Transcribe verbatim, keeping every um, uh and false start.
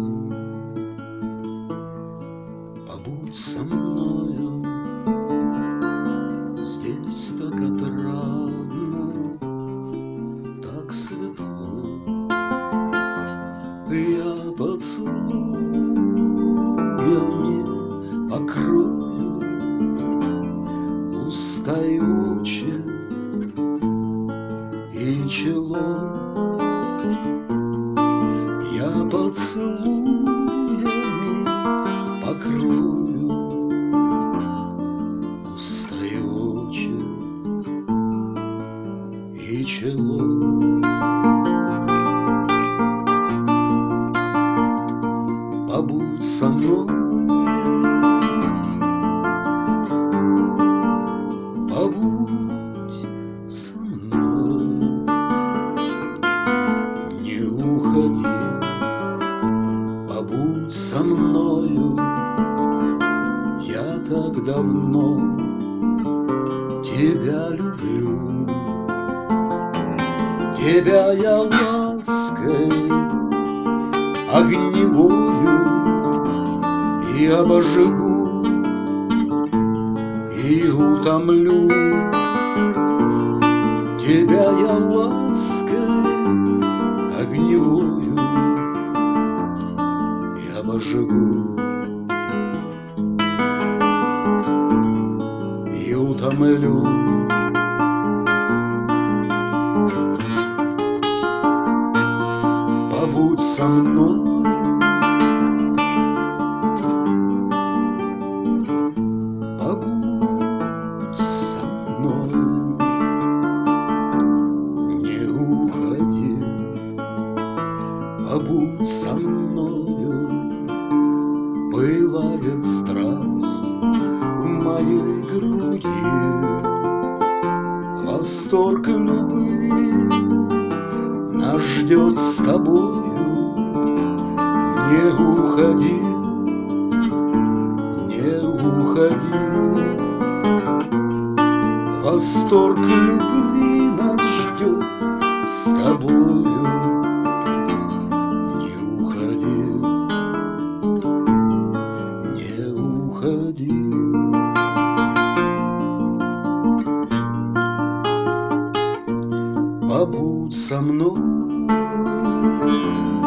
Побудь со мною, здесь так отрадно, так светло. Я поцелуями покрою уста и очи и чело. Я поцелуями покрою уста и очи и чело. Побудь со мной, побудь со мной, не уходи. Побудь со мною, я так давно тебя люблю. Тебя я лаской огневою и обожгу, и утомлю. Тебя я лаской огневою и обожгу, и утомлю. Побудь со мной, побудь со мной, не уходи. Побудь со мною, пылает страсть в моей груди, восторг любви нас ждет с тобою. Не уходи, не уходи. Восторг любви нас ждет с тобою. Не уходи, не уходи. Побудь со мной,